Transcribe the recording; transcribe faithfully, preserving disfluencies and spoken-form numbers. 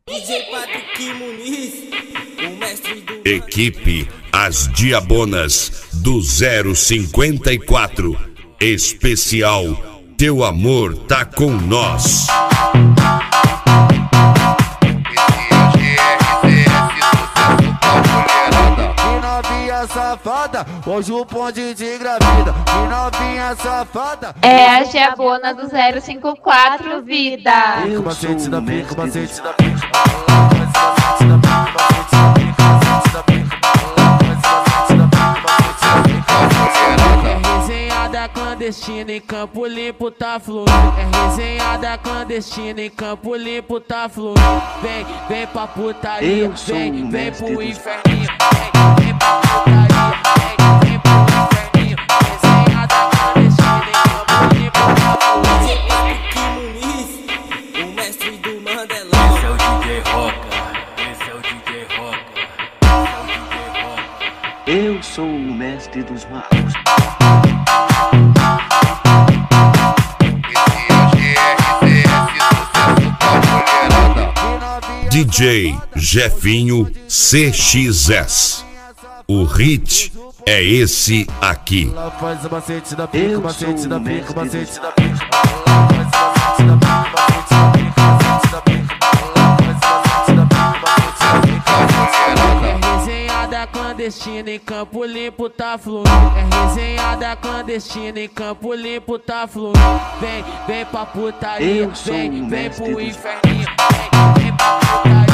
D J Patrick Muniz, o mestre do... Equipe As Diabonas do zero cinquenta e quatro. Especial Teu Amor Tá Com Nós. Safada, hoje o ponte de gravida. E novinha safada é a Diabona do zero cinco quatro, vida. Eu macete da pica, macete da Resenhada clandestina em Campo Limpo tá fluindo. É resenhada clandestina em Campo Limpo tá fluindo. Vem, vem pra putaria, vem, vem pro inferninho. Vem, vem pra putaria, vem, vem pro inferninho. Resenhada clandestina em Campo Limpo tá fluindo. D J Patrick Muniz, o mestre do Mandelão. Esse é o D J Roca, esse é o D J Roca, esse é o D J Roca. Eu sou o mestre dos magos. D J Jefinho C X S. O hit é esse aqui. Ela faz o macete da pica, Eu macete sou da o pica, mestre macete da pica. Ela faz o macete da pica, macete da pica, macete da pica. Ela faz o macete da pica, macete da pica. É resenhada clandestina em Campo Limpo tá fluindo. É resenhada clandestina em Campo Limpo tá fluindo. Vem, vem pra putaria, Eu sou vem, o vem mestre pro dos inferninho. Vem, vem pra putaria.